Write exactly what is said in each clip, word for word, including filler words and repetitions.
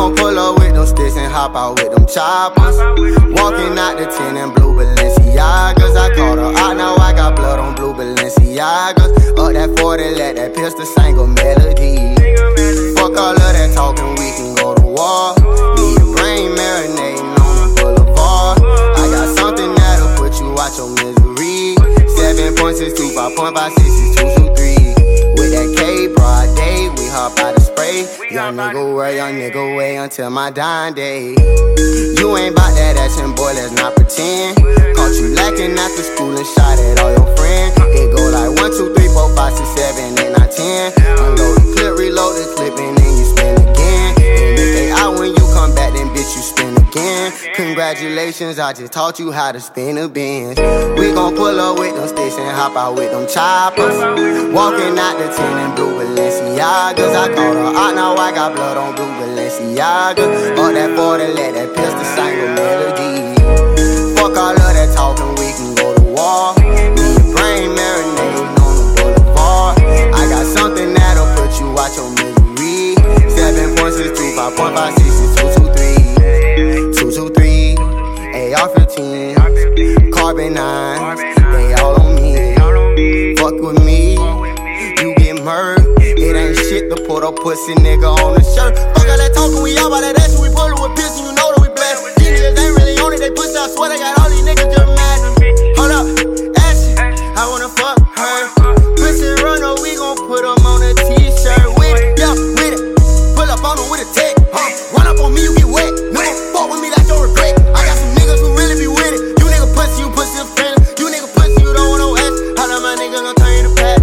gon' pull up with them sticks and hop out with them choppers. Walking out the ten in blue Balenciagas. I caught her out, now I got blood on blue Balenciagas. Up that forty, let that pistol sing a melody. Fuck all of that talking, we can go to war. Need a brain marinating on the boulevard. I got something that'll put you out your misery. seven point six two, five point five six six two two three. With that K, broad day, we hop out of spray. Young nigga way, young nigga way until my dying day. You ain't bout that action, boy, let's not pretend. Caught you lacking after school and shot at all your friends. It go like one, two, three, four, five, six, seven, eight, nine, ten. Unload the clip, reload the clip, and then you spin again. And if they out when you come back, then bitch, you spin again. Congratulations, I just taught you how to spin a Benz. We gon' pull up with them sticks and hop out with them choppers. Walking out the ten in blue Balenciagas. I caught her out, now I got blood on blue Balenciagas. Up that forty, let that pistol sing a melody. Fuck all of that talking, we can go to war. Need a brain marinating on the boulevard. I got something that'll put you out your misery. seven point six two, five point five six six two two three. two two three, A R fifteen, carbon nine, they all on me. Fuck with me, you get murdered. It ain't shit to put a pussy nigga on the shirt. Fuck all that talking, we all about that action. We pull it with piss and you know that we blessed. These niggas ain't really on it, they pussy, I swear they got all these niggas just mad. Hold up, action, I wanna fuck her. Pussy runner, we gon' put them on a t-shirt. With it, yeah, with it. Pull up on them with a tech, huh? Run up on me, you get wet. Nigga, fuck with me like your regret. I got some niggas who really be with it. You nigga pussy, you pussy a friend. You nigga pussy, you don't want no ass. How do my nigga gon' turn you to pat?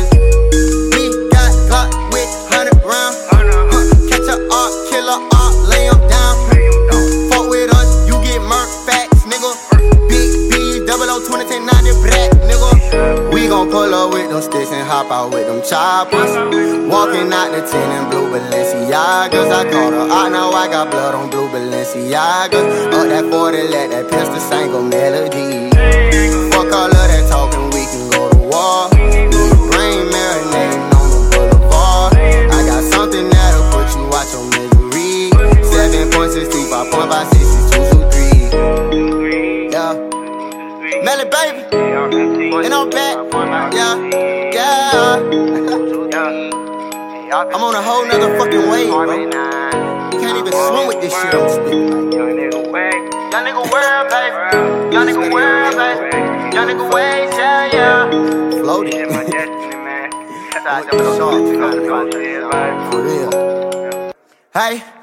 We got got with hundred round. Huh. Catch a art, kill a art, lay him down. Fuck with us, you get murked, facts, nigga. Big B, double O, twenty, ten, ninety, black, nigga. We gon' pull up with them sticks and hop out with them choppers. Walking out the ten in blue Balenciagas. I caught her out, now I got blood on blue Balenciagas. Up that forty, let that pistol sing a melody. Fuck all of that talking, we can go to war. Need a brain marinating on the boulevard. I got something that'll put you out your misery. seven point six two, five point five six six two two three. Yeah, Melly baby, and I'm back. Yeah, yeah. I'm on a whole nother fucking wave, bro. You can't even swim with this shit I'm spitting. Young nigga way, young nigga world, baby. Young nigga world, baby. Young nigga way, yeah, yeah. Floating. For real. Hey.